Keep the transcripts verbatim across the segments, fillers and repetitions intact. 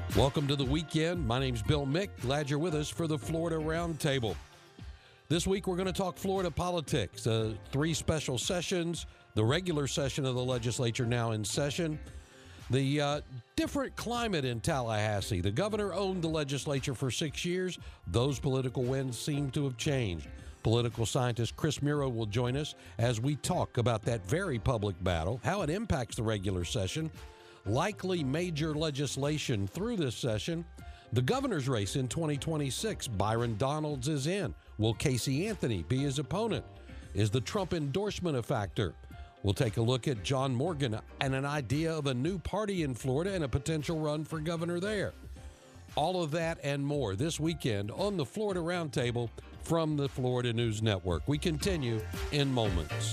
Welcome to the weekend. My name's Bill Mick. Glad you're with us for the Florida Roundtable. This week we're going to talk Florida politics. Uh, three special sessions, the regular session of the legislature now in session. The uh, different climate in Tallahassee. The governor owned the legislature for six years. Those political winds seem to have changed. Political scientist Chris Muro will join us as we talk about that very public battle, how it impacts the regular session, likely major legislation through this session, the governor's race in twenty twenty-six. Byron Donalds is in. Will Casey Anthony be his opponent? Is the Trump endorsement a factor? We'll take a look at John Morgan and an idea of a new party in Florida and a potential run for governor there. All of that and more this weekend on the Florida Roundtable from the Florida News Network. We continue in moments.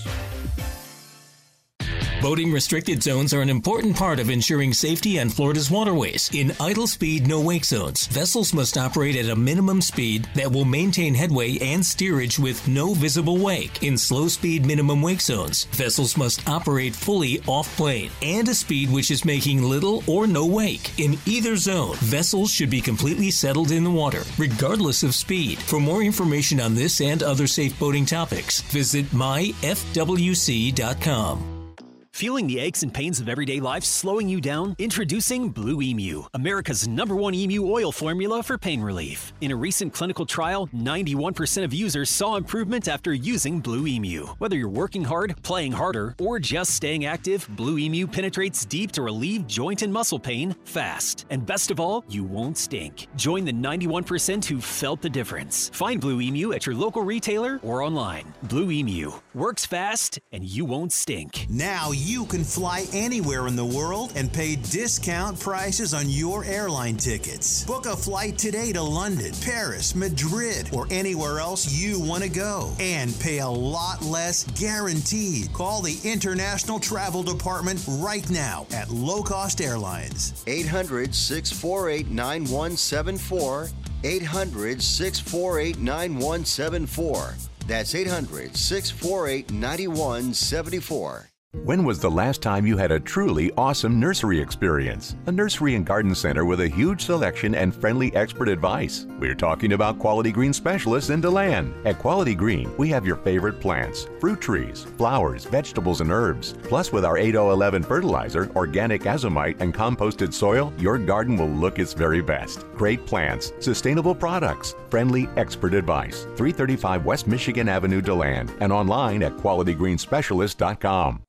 Boating restricted zones are an important part of ensuring safety on Florida's waterways. In idle speed, no wake zones, vessels must operate at a minimum speed that will maintain headway and steerage with no visible wake. In slow speed minimum wake zones, vessels must operate fully off-plane and a speed which is making little or no wake. In either zone, vessels should be completely settled in the water, regardless of speed. For more information on this and other safe boating topics, visit my f w c dot com. Feeling the aches and pains of everyday life slowing you down? Introducing Blue Emu, America's number one emu oil formula for pain relief. In a recent clinical trial, ninety-one percent of users saw improvement after using Blue Emu. Whether you're working hard, playing harder, or just staying active, Blue Emu penetrates deep to relieve joint and muscle pain fast. And best of all, you won't stink. Join the ninety-one percent who felt the difference. Find Blue Emu at your local retailer or online. Blue Emu works fast and you won't stink. Now you You can fly anywhere in the world and pay discount prices on your airline tickets. Book a flight today to London, Paris, Madrid, or anywhere else you want to go and pay a lot less guaranteed. Call the International Travel Department right now at Low Cost Airlines. eight hundred, six four eight, nine one seven four. eight hundred, six four eight, nine one seven four. That's eight hundred, six four eight, nine one seven four. When was the last time you had a truly awesome nursery experience? A nursery and garden center with a huge selection and friendly expert advice. We're talking about Quality Green specialists in DeLand. At Quality Green, we have your favorite plants, fruit trees, flowers, vegetables, and herbs. Plus, with our eight oh eleven fertilizer, organic azomite, and composted soil, your garden will look its very best. Great plants, sustainable products, friendly expert advice. three thirty-five West Michigan Avenue, DeLand, and online at quality green specialist dot com.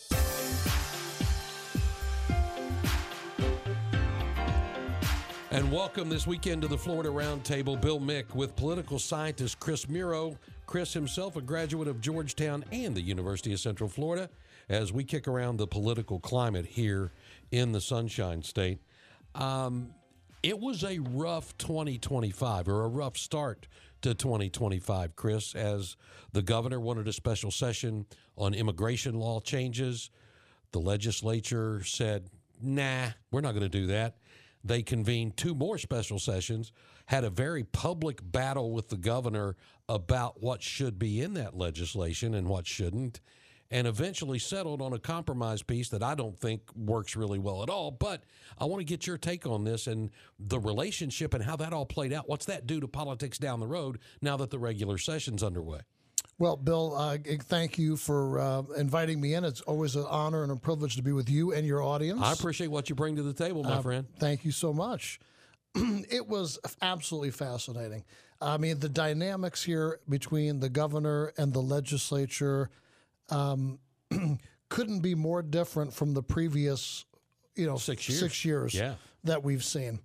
And welcome this weekend to the Florida Roundtable. Bill Mick with political scientist Chris Muro. Chris himself, a graduate of Georgetown and the University of Central Florida, as we kick around the political climate here in the Sunshine State. Um, it was a rough twenty twenty-five, or a rough start to twenty twenty-five, Chris, as the governor wanted a special session on immigration law changes. The legislature said, nah, we're not going to do that. They convened two more special sessions, had a very public battle with the governor about what should be in that legislation and what shouldn't, and eventually settled on a compromise piece that I don't think works really well at all. But I want to get your take on this and the relationship and how that all played out. What's that do to politics down the road now that the regular session's underway? Well, Bill, uh, thank you for uh, inviting me in. It's always an honor and a privilege to be with you and your audience. I appreciate what you bring to the table, my uh, friend. Thank you so much. It was absolutely fascinating. I mean, the dynamics here between the governor and the legislature um, couldn't be more different from the previous, you know, six years, six years yeah. that we've seen.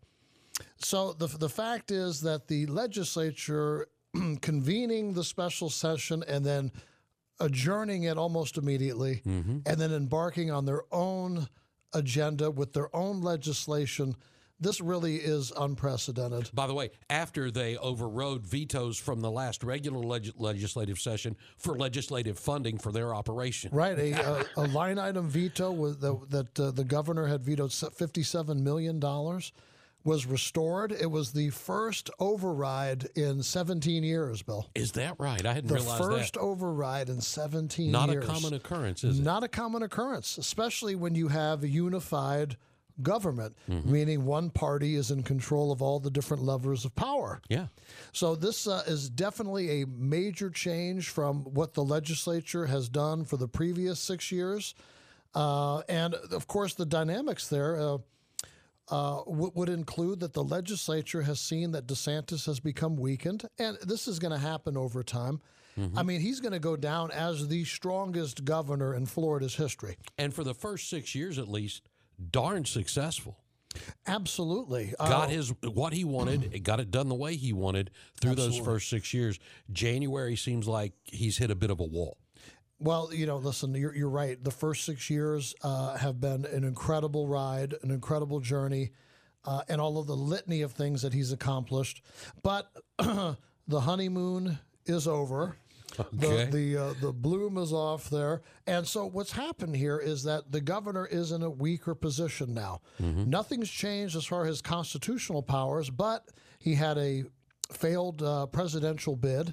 So the the fact is that the legislature convening the special session and then adjourning it almost immediately, mm-hmm. and then embarking on their own agenda with their own legislation. This really is unprecedented. By the way, after they overrode vetoes from the last regular leg- legislative session for legislative funding for their operation. Right, a, a, a line item veto with the, that uh, the governor had vetoed fifty-seven million dollars was restored. It was the first override in seventeen years, Bill. Is that right? I hadn't the realized that. The first override in seventeen Not years. Not a common occurrence, is it? Not a common occurrence, especially when you have a unified government, Mm-hmm. meaning one party is in control of all the different levers of power. Yeah. So this uh, is definitely a major change from what the legislature has done for the previous six years. Uh, and, of course, the dynamics there uh, uh, w- would include that the legislature has seen that DeSantis has become weakened, and this is going to happen over time. Mm-hmm. I mean, he's going to go down as the strongest governor in Florida's history. And for the first six years, at least, darn successful. Absolutely. Got uh, his what he wanted, got it done the way he wanted through Absolutely. those first six years. January seems like he's hit a bit of a wall. Well, you know, listen, you're, you're right. The first six years uh, have been an incredible ride, an incredible journey, uh, and all of the litany of things that he's accomplished. But the honeymoon is over. Okay. The the, uh, the bloom is off there. And so what's happened here is that the governor is in a weaker position now. Mm-hmm. Nothing's changed as far as his constitutional powers, but he had a failed uh, presidential bid.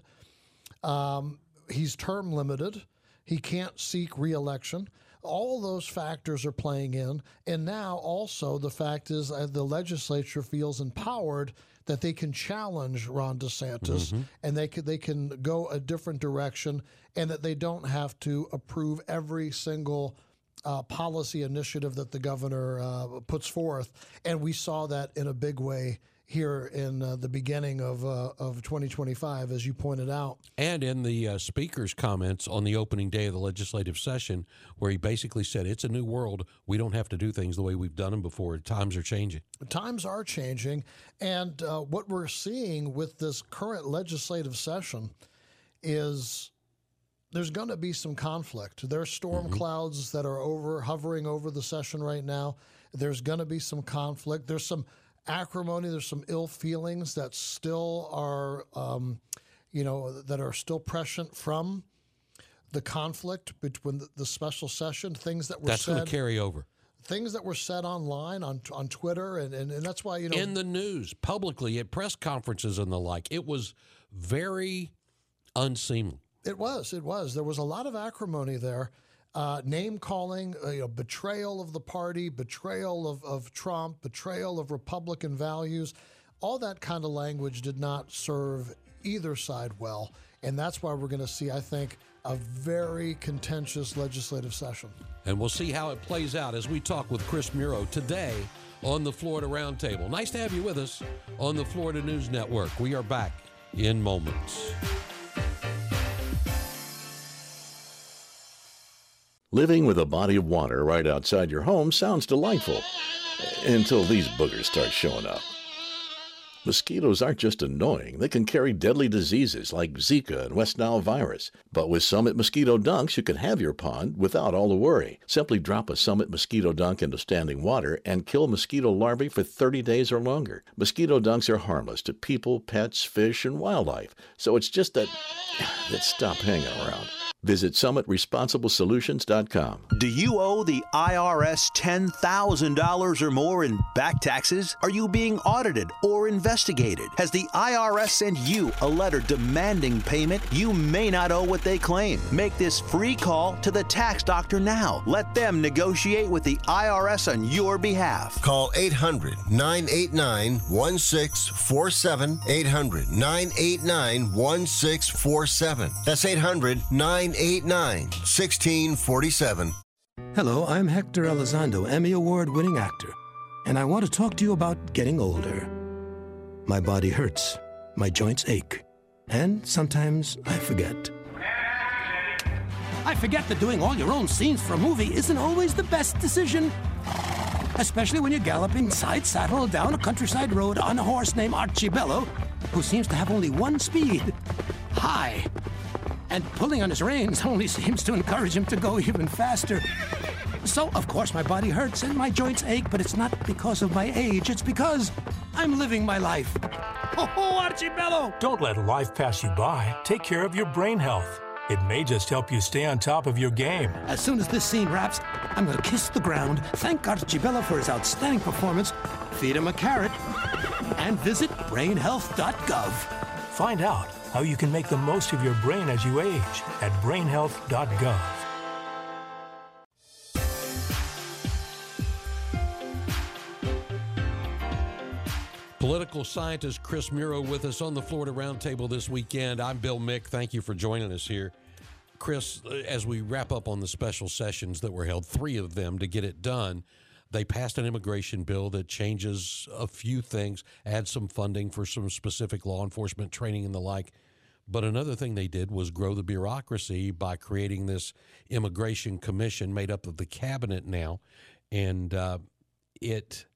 Um, he's term limited. He can't seek reelection. All those factors are playing in. And now also the fact is uh, the legislature feels empowered that they can challenge Ron DeSantis mm-hmm. and they can, they can go a different direction, and that they don't have to approve every single uh, policy initiative that the governor uh, puts forth. And we saw that in a big way here in uh, the beginning of uh, of twenty twenty-five, as you pointed out. And in the uh, speaker's comments on the opening day of the legislative session, where he basically said, it's a new world. We don't have to do things the way we've done them before. Times are changing. Times are changing. And uh, what we're seeing with this current legislative session is there's going to be some conflict. There are storm mm-hmm. clouds that are over hovering over the session right now. There's going to be some conflict. There's some acrimony, there's some ill feelings that still are, um, you know, that are still prescient from the conflict between the, the special session, things that were that's said. That's going to carry over. Things that were said online, on on Twitter, and, and, and that's why, you know. In the news, publicly, at press conferences and the like. It was very unseemly. It was, it was. There was a lot of acrimony there. Uh, name calling, uh, you know, betrayal of the party, betrayal of, of Trump, betrayal of Republican values. All that kind of language did not serve either side well. And that's why we're going to see, I think, a very contentious legislative session. And we'll see how it plays out as we talk with Chris Muro today on the Florida Roundtable. Nice to have you with us on the Florida News Network. We are back in moments. Living with a body of water right outside your home sounds delightful, until these boogers start showing up. Mosquitoes aren't just annoying, they can carry deadly diseases like Zika and West Nile virus. But with Summit Mosquito Dunks, you can have your pond without all the worry. Simply drop a Summit Mosquito Dunk into standing water and kill mosquito larvae for thirty days or longer. Mosquito Dunks are harmless to people, pets, fish, and wildlife, so it's just that, that stop hanging around. Visit summit responsible solutions dot com. Do you owe the I R S ten thousand dollars or more in back taxes? Are you being audited or investigated? Has the I R S sent you a letter demanding payment? You may not owe what they claim. Make this free call to the tax doctor now. Let them negotiate with the I R S on your behalf. Call eight hundred, nine eight nine, one six four seven. eight hundred, nine eight nine, one six four seven. That's eight hundred, nine eight nine, one six four seven. Hello, I'm Hector Elizondo, Emmy Award-winning actor, and I want to talk to you about getting older. My body hurts, my joints ache, and sometimes I forget. I forget that doing all your own scenes for a movie isn't always the best decision. Especially when you're galloping side saddle down a countryside road on a horse named Archibello, who seems to have only one speed, high. And pulling on his reins only seems to encourage him to go even faster. So, of course, my body hurts and my joints ache, but it's not because of my age. It's because I'm living my life. Oh, Archibello! Don't let life pass you by. Take care of your brain health. It may just help you stay on top of your game. As soon as this scene wraps, I'm going to kiss the ground, thank Archibello for his outstanding performance, feed him a carrot, and visit brain health dot gov. Find out how you can make the most of your brain as you age at brain health dot gov. Political scientist Chris Muro with us on the Florida Roundtable this weekend. I'm Bill Mick. Thank you for joining us here. Chris, as we wrap up on the special sessions that were held, three of them to get it done, they passed an immigration bill that changes a few things, adds some funding for some specific law enforcement training and the like. But another thing they did was grow the bureaucracy by creating this immigration commission made up of the cabinet now. And uh, it...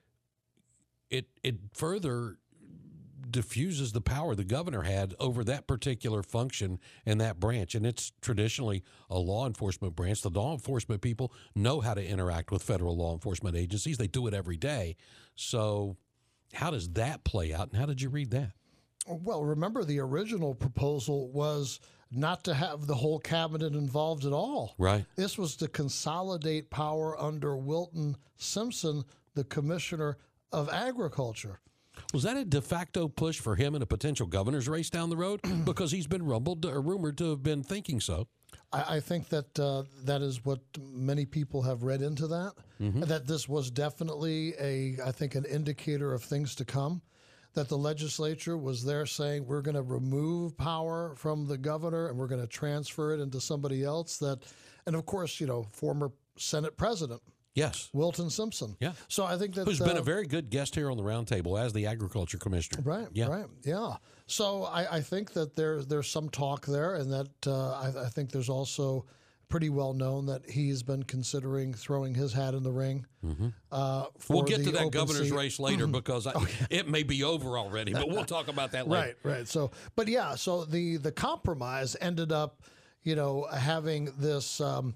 It it further diffuses the power the governor had over that particular function and that branch. And it's traditionally a law enforcement branch. The law enforcement people know how to interact with federal law enforcement agencies. They do it every day. So how does that play out, and how did you read that? Well, remember, the original proposal was not to have the whole cabinet involved at all. Right. This was to consolidate power under Wilton Simpson, the commissioner of agriculture. Was that a de facto push for him in a potential governor's race down the road? Because he's been rumbled or rumored to have been thinking so. I, I think that uh, that is what many people have read into that, mm-hmm. that this was definitely a, I think, an indicator of things to come, that the legislature was there saying we're going to remove power from the governor and we're going to transfer it into somebody else. That, and of course, you know, former Senate president. Yes. Wilton Simpson. Yeah. So I think that... Who's uh, been a very good guest here on the Roundtable as the agriculture commissioner. Right, yeah. right, yeah. So I, I think that there, there's some talk there, and that uh, I, I think there's also pretty well known that he's been considering throwing his hat in the ring. Mm-hmm. Uh, we'll get to that open governor's seat. race later because I, okay. it may be over already, but we'll talk about that later. Right, right. So, but yeah, so the, the compromise ended up, you know, having this... Um,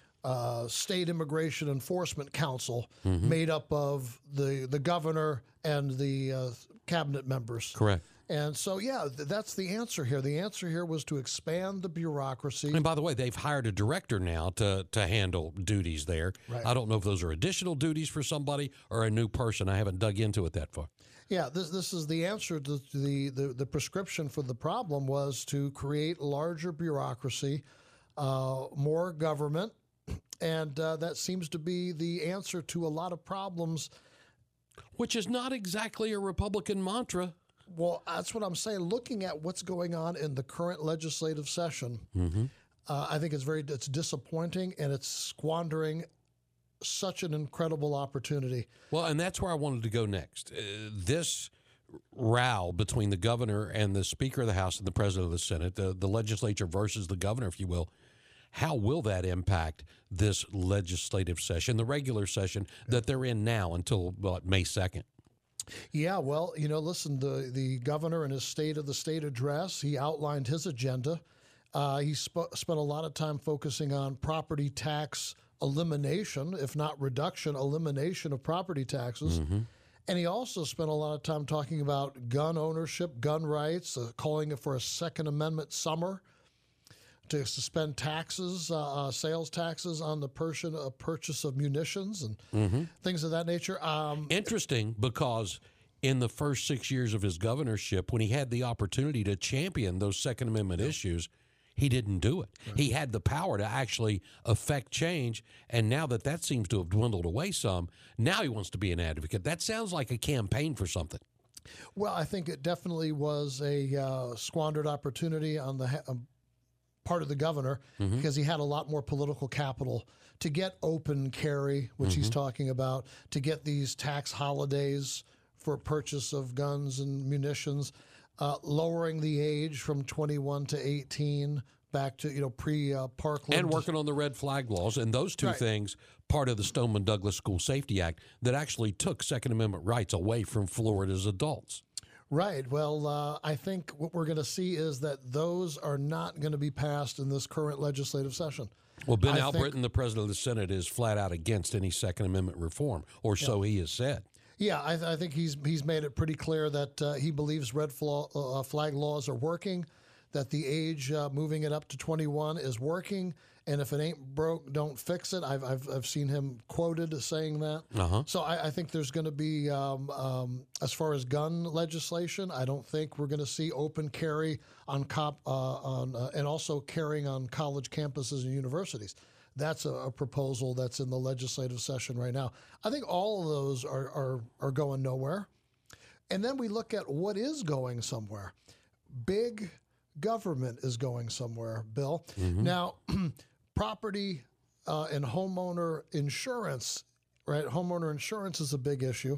Uh, State Immigration Enforcement Council mm-hmm. made up of the the governor and the uh, cabinet members. Correct. And so, yeah, th- that's the answer here. The answer here was to expand the bureaucracy. And by the way, they've hired a director now to to handle duties there. Right. I don't know if those are additional duties for somebody or a new person. I haven't dug into it that far. Yeah, this this is the answer to the, the, the prescription for the problem was to create larger bureaucracy, uh, more government. And uh, that seems to be the answer to a lot of problems. Which is not exactly a Republican mantra. Well, that's what I'm saying. Looking at what's going on in the current legislative session, mm-hmm. uh, I think it's very it's disappointing, and it's squandering such an incredible opportunity. Well, and that's where I wanted to go next. Uh, this row between the governor and the Speaker of the House and the President of the Senate, the, the legislature versus the governor, if you will, how will that impact this legislative session, the regular session that they're in now until what, May second? Yeah, well, you know, listen, the, the governor in his State of the State address, he outlined his agenda. Uh, he sp- spent a lot of time focusing on property tax elimination, if not reduction, elimination of property taxes. Mm-hmm. And he also spent a lot of time talking about gun ownership, gun rights, uh, calling it for a Second Amendment summer, to suspend taxes, uh, uh, sales taxes on the person, uh, purchase of munitions and mm-hmm. things of that nature. Um, Interesting, because in the first six years of his governorship, when he had the opportunity to champion those Second Amendment yeah. issues, he didn't do it. Right. He had the power to actually affect change, and now that that seems to have dwindled away some, now he wants to be an advocate. That sounds like a campaign for something. Well, I think it definitely was a uh, squandered opportunity on the ha- part of the governor mm-hmm. because he had a lot more political capital to get open carry, which mm-hmm. he's talking about, to get these tax holidays for purchase of guns and munitions, uh, lowering the age from twenty-one to eighteen back to, you know, pre-Parkland. And working on the red flag laws. And those two right. things, part of the Stoneman Douglas School Safety Act, that actually took Second Amendment rights away from Florida's adults. Right. Well, uh, I think what we're going to see is that those are not going to be passed in this current legislative session. Well, Ben I Albritton, think, the president of the Senate, is flat out against any Second Amendment reform, or so yeah. he has said. Yeah, I, th- I think he's he's made it pretty clear that uh, he believes red fla- uh, flag laws are working, that the age uh, moving it up to twenty-one is working, and if it ain't broke, don't fix it. I've I've, I've seen him quoted as saying that. Uh-huh. So I, I think there's going to be, um, um, as far as gun legislation, I don't think we're going to see open carry on cop uh, on uh, and also carrying on college campuses and universities. That's a, a proposal that's in the legislative session right now. I think all of those are are, are going nowhere. And then we look at what is going somewhere. Big government is going somewhere, Bill. Mm-hmm. Now, property uh, and homeowner insurance, right? Homeowner insurance is a big issue.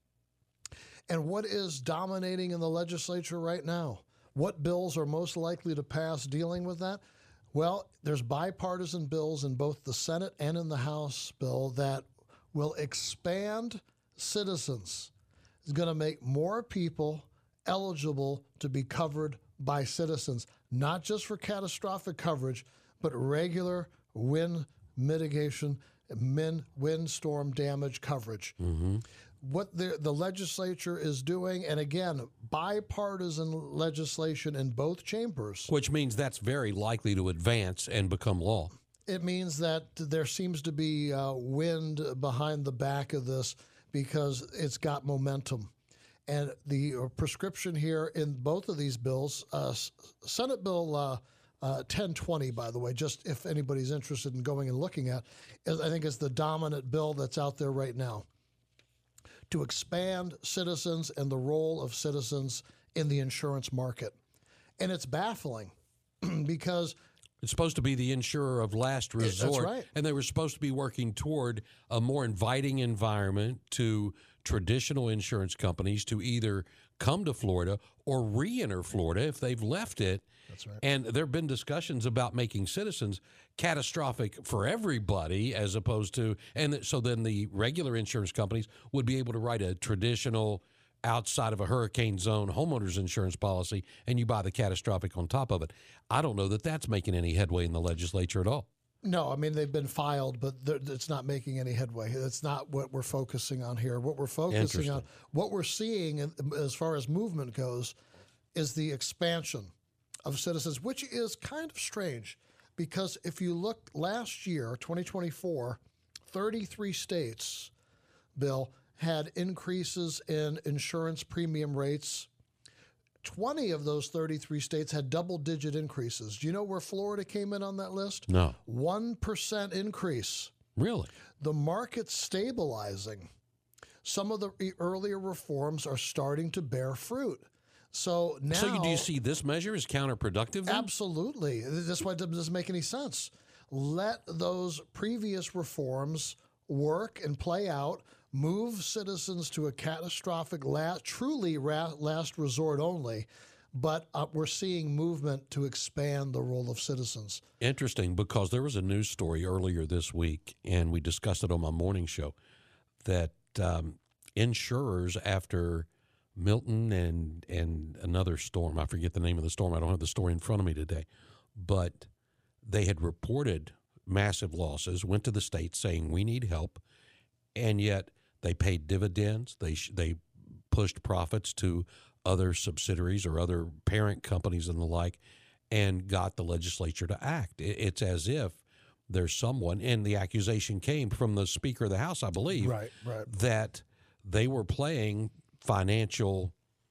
And what is dominating in the legislature right now? What bills are most likely to pass dealing with that? Well, there's bipartisan bills in both the Senate and in the House, Bill, that will expand citizens. It's going to make more people eligible to be covered by citizens, not just for catastrophic coverage, but regular wind mitigation, wind, windstorm damage coverage. Mm-hmm. What the, the legislature is doing, and again, bipartisan legislation in both chambers. Which means that's very likely to advance and become law. It means that there seems to be uh, wind behind the back of this because it's got momentum. And the uh, prescription here in both of these bills, uh, Senate Bill uh, uh, ten twenty, by the way, just if anybody's interested in going and looking at, is, I think is the dominant bill that's out there right now, to expand citizens and the role of citizens in the insurance market. And it's baffling because it's supposed to be the insurer of last resort. That's right. And they were supposed to be working toward a more inviting environment to traditional insurance companies to either come to Florida or re-enter Florida if they've left it. That's right. And there have been discussions about making citizens catastrophic for everybody as opposed to, and so then the regular insurance companies would be able to write a traditional outside of a hurricane zone homeowners insurance policy, and you buy the catastrophic on top of it. I don't know that that's making any headway in the legislature at all. No, I mean, they've been filed, but it's not making any headway. That's not what we're focusing on here. What we're focusing on, what we're seeing as far as movement goes, is the expansion of citizens, which is kind of strange because if you look last year, twenty twenty-four, thirty-three states, Bill, had increases in insurance premium rates. twenty of those thirty-three states had double-digit increases. Do you know where Florida came in on that list? No. one percent increase. Really? The market's stabilizing. Some of the earlier reforms are starting to bear fruit. So now... So you, do you see this measure as counterproductive then? Absolutely. That's why it doesn't make any sense. Let those previous reforms work and play out. Move citizens to a catastrophic, last, truly ra- last resort only, but uh, we're seeing movement to expand the role of citizens. Interesting, because there was a news story earlier this week, and we discussed it on my morning show, that um, insurers after Milton and, and another storm, I forget the name of the storm, I don't have the story in front of me today, but they had reported massive losses, went to the state saying we need help, and yet they paid dividends. They sh- they pushed profits to other subsidiaries or other parent companies and the like, and got the legislature to act. It, it's as if there's someone, and the accusation came from the Speaker of the House, I believe, right, right. that they were playing financial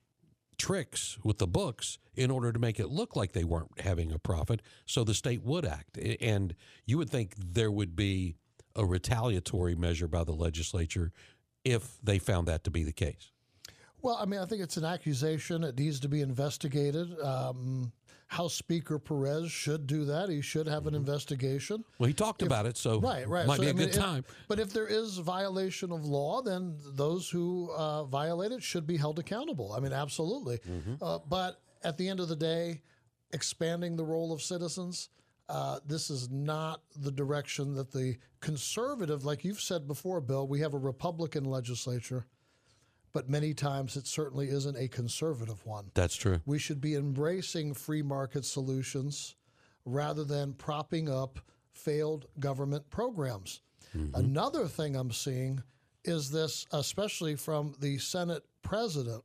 tricks with the books in order to make it look like they weren't having a profit, so the state would act. And you would think there would be a retaliatory measure by the legislature if they found that to be the case. Well, I mean, I think it's an accusation. It needs to be investigated. Um, House Speaker Perez should do that. He should have an investigation. Well, he talked if, about it, so right, right. it might so, be a I mean, good if, time. But if there is violation of law, then those who uh, violate it should be held accountable. I mean, absolutely. Mm-hmm. Uh, but at the end of the day, expanding the role of citizens, Uh, this is not the direction that the conservative, like you've said before, Bill, we have a Republican legislature, but many times it certainly isn't a conservative one. That's true. We should be embracing free market solutions rather than propping up failed government programs. Mm-hmm. Another thing I'm seeing is this, especially from the Senate president,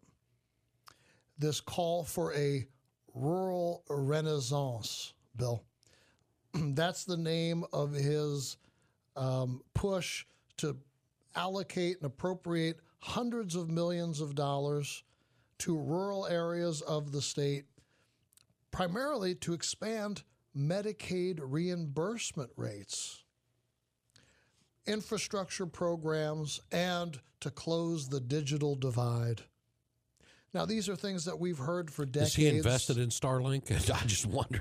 this call for a rural renaissance, Bill. That's the name of his um, push to allocate and appropriate hundreds of millions of dollars to rural areas of the state, primarily to expand Medicaid reimbursement rates, infrastructure programs, and to close the digital divide. Now, these are things that we've heard for decades. Is he invested in Starlink? I just wondered.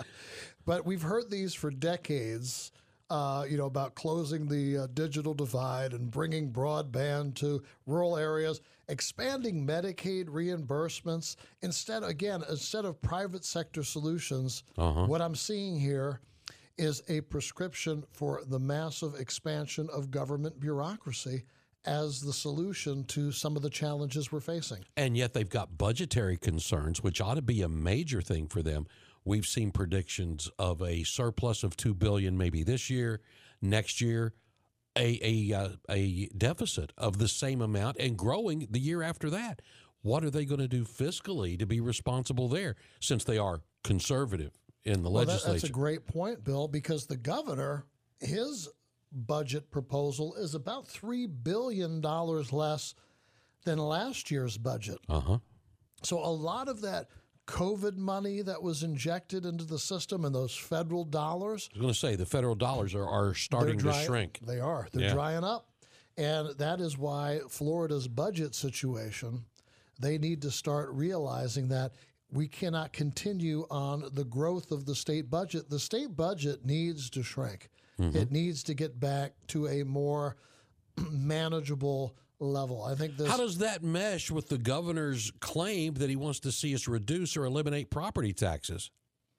But we've heard these for decades, uh, you know, about closing the uh, digital divide and bringing broadband to rural areas, expanding Medicaid reimbursements. Instead, again, instead of private sector solutions, uh-huh. what I'm seeing here is a prescription for the massive expansion of government bureaucracy as the solution to some of the challenges we're facing. And yet they've got budgetary concerns, which ought to be a major thing for them. We've seen predictions of a surplus of two billion dollars maybe this year, next year, a a uh, a deficit of the same amount and growing the year after that. What are they going to do fiscally to be responsible there, since they are conservative in the well, legislature? That, that's a great point, Bill, because the governor, his budget proposal is about three billion dollars less than last year's budget. Uh-huh. So a lot of that COVID money that was injected into the system and those federal dollars. I was going to say, the federal dollars are, are starting dry, to shrink. They are. They're yeah. drying up. And that is why Florida's budget situation, they need to start realizing that we cannot continue on the growth of the state budget. The state budget needs to shrink. Mm-hmm. It needs to get back to a more manageable level. I think this. How does that mesh with the governor's claim that he wants to see us reduce or eliminate property taxes?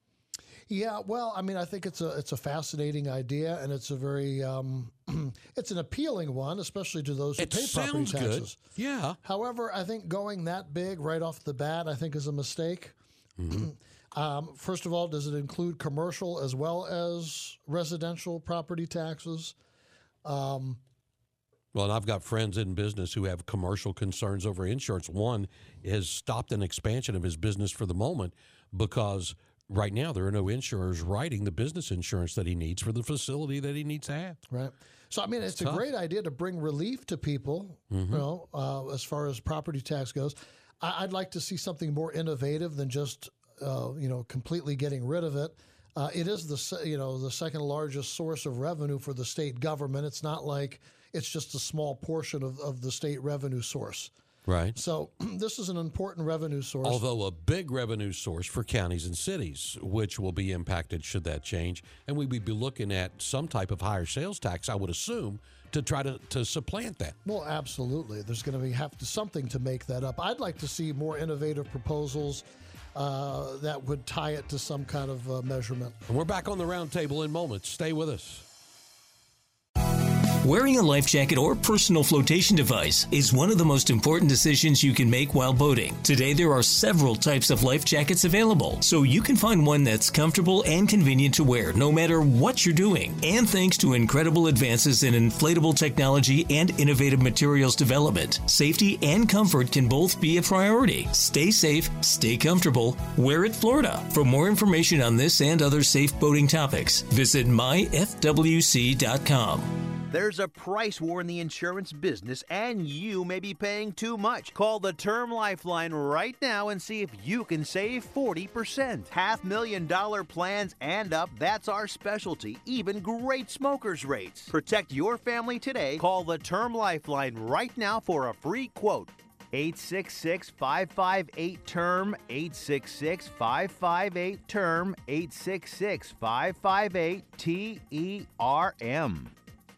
Yeah, well, I mean, I think it's a it's a fascinating idea, and it's a very um, it's an appealing one, especially to those who it pay property sounds taxes. Good. Yeah. However, I think going that big right off the bat, I think is a mistake. Mm-hmm. um, first of all, does it include commercial as well as residential property taxes? Um, Well, and I've got friends in business who have commercial concerns over insurance. One has stopped an expansion of his business for the moment because right now there are no insurers writing the business insurance that he needs for the facility that he needs to have. Right. So, I mean, it's, it's a great idea to bring relief to people, mm-hmm. you know, uh, as far as property tax goes. I- I'd like to see something more innovative than just, uh, you know, completely getting rid of it. Uh, it is the, you know, the second largest source of revenue for the state government. It's not like it's just a small portion of, of the state revenue source. Right. So this is an important revenue source. Although a big revenue source for counties and cities, which will be impacted should that change. And we would be looking at some type of higher sales tax, I would assume, to try to, to supplant that. Well, absolutely. There's going to be have to, something to make that up. I'd like to see more innovative proposals uh, that would tie it to some kind of uh, measurement. And we're back on the round table in moments. Stay with us. Wearing a life jacket or personal flotation device is one of the most important decisions you can make while boating. Today, there are several types of life jackets available, so you can find one that's comfortable and convenient to wear no matter what you're doing. And thanks to incredible advances in inflatable technology and innovative materials development, safety and comfort can both be a priority. Stay safe, stay comfortable, wear it Florida. For more information on this and other safe boating topics, visit my f w c dot com. There's a price war in the insurance business, and you may be paying too much. Call the Term Lifeline right now and see if you can save forty percent. Half million dollar plans and up, that's our specialty. Even great smokers' rates. Protect your family today. Call the Term Lifeline right now for a free quote. eight six six, five five eight, T E R M, eight six six, five five eight, T E R M, eight six six, five five eight, T E R M.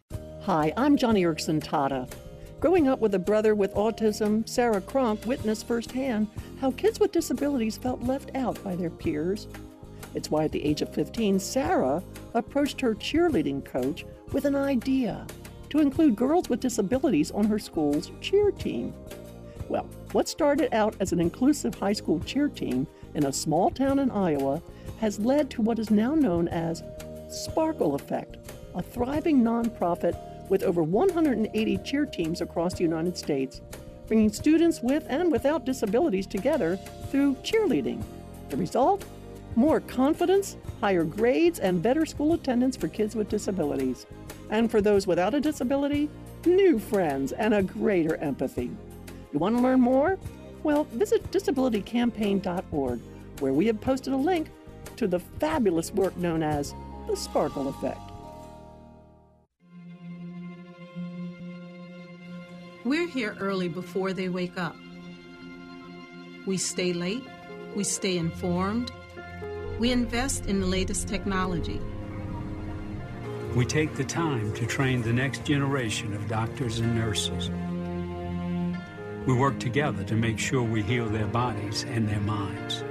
Hi, I'm Johnny Erickson Tata. Growing up with a brother with autism, Sarah Cronk witnessed firsthand how kids with disabilities felt left out by their peers. It's why at the age of fifteen, Sarah approached her cheerleading coach with an idea to include girls with disabilities on her school's cheer team. Well, what started out as an inclusive high school cheer team in a small town in Iowa has led to what is now known as Sparkle Effect, a thriving nonprofit with over one hundred eighty cheer teams across the United States, bringing students with and without disabilities together through cheerleading. The result? More confidence, higher grades, and better school attendance for kids with disabilities. And for those without a disability, new friends and a greater empathy. You want to learn more? Well, visit disability campaign dot org, where we have posted a link to the fabulous work known as the Sparkle Effect. We're here early before they wake up. We stay late. We stay informed. We invest in the latest technology. We take the time to train the next generation of doctors and nurses. We work together to make sure we heal their bodies and their minds.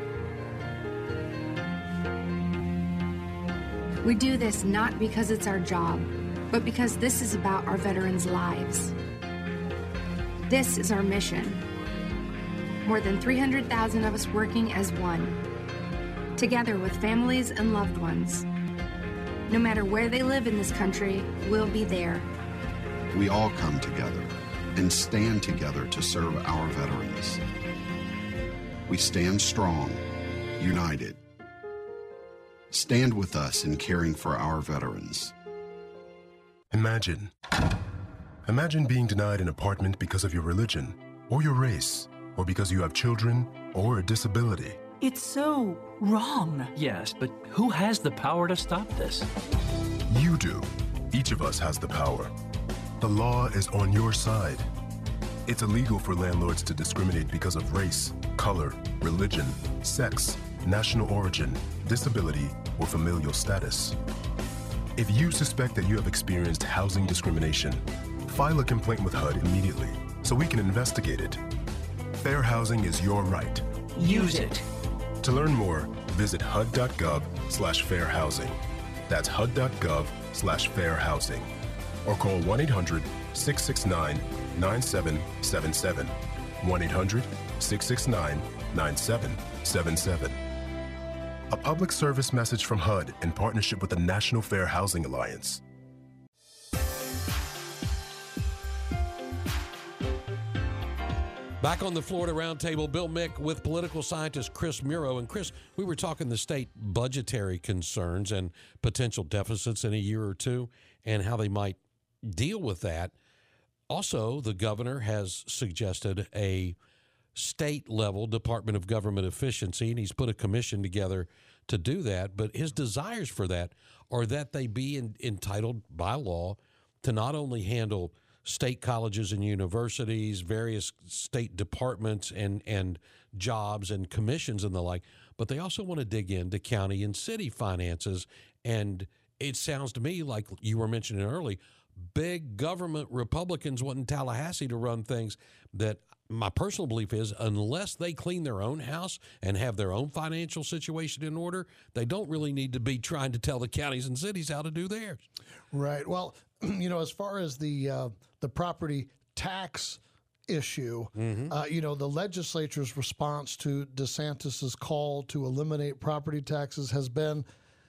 We do this not because it's our job, but because this is about our veterans' lives. This is our mission. More than three hundred thousand of us working as one, together with families and loved ones. No matter where they live in this country, we'll be there. We all come together and stand together to serve our veterans. We stand strong, united. Stand with us in caring for our veterans. Imagine. Imagine being denied an apartment because of your religion, or your race, or because you have children, or a disability. It's so wrong. Yes, but who has the power to stop this? You do. Each of us has the power. The law is on your side. It's illegal for landlords to discriminate because of race, color, religion, sex, national origin, disability, or familial status. If you suspect that you have experienced housing discrimination, file a complaint with H U D immediately so we can investigate it. Fair housing is your right. Use it. To learn more, visit H U D dot gov slash fair housing. That's H U D dot gov slash fair housing. Or call one eight hundred, six six nine, nine seven seven seven. one eight hundred, six six nine, nine seven seven seven. A public service message from H U D in partnership with the National Fair Housing Alliance. Back on the Florida Roundtable, Bill Mick with political scientist Chris Muro. And Chris, we were talking the state budgetary concerns and potential deficits in a year or two and how they might deal with that. Also, the governor has suggested a state-level Department of Government Efficiency, and he's put a commission together to do that. But his desires for that are that they be in, entitled by law to not only handle state colleges and universities, various state departments and, and jobs and commissions and the like, but they also want to dig into county and city finances. And it sounds to me like you were mentioning early, big government Republicans wanting Tallahassee to run things that my personal belief is unless they clean their own house and have their own financial situation in order, they don't really need to be trying to tell the counties and cities how to do theirs. Right. Well, you know, as far as the uh, the property tax issue, mm-hmm. uh, you know, the legislature's response to DeSantis's call to eliminate property taxes has been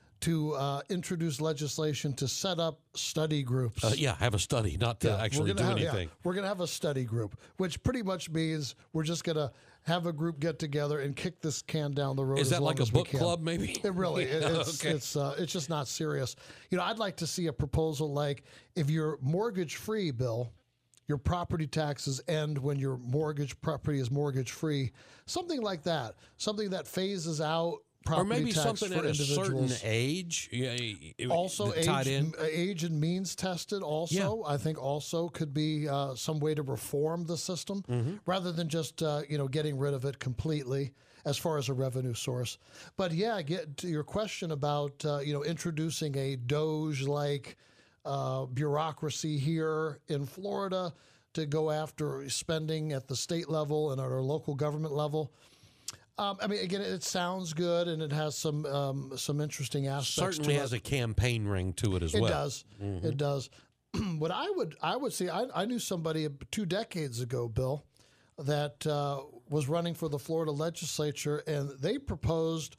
to uh, introduce legislation to set up study groups. Uh, yeah, have a study, not to yeah, actually do have, anything. Yeah, we're going to have a study group, which pretty much means we're just going to have a group get together and kick this can down the road. Is as that long like as a book we can. club, maybe? It really, it, it's okay. it's uh, it's just not serious. You know, I'd like to see a proposal like if you're mortgage free, Bill, your property taxes end when your mortgage property is mortgage free, something like that, something that phases out. Property or maybe tax something for at a certain individuals. age. Yeah, also, tied age, in. age and means tested. Also, yeah. I think also could be uh, some way to reform the system mm-hmm. rather than just uh, you know getting rid of it completely as far as a revenue source. But yeah, get to your question about uh, you know introducing a Doge like uh, bureaucracy here in Florida to go after spending at the state level and at our local government level. Um, I mean, again, it sounds good and it has some um, some interesting aspects. Certainly to has it. a campaign ring to it as it well. Does. Mm-hmm. It does. What I would I would say, I, I knew somebody two decades ago, Bill, that uh, was running for the Florida legislature, and they proposed.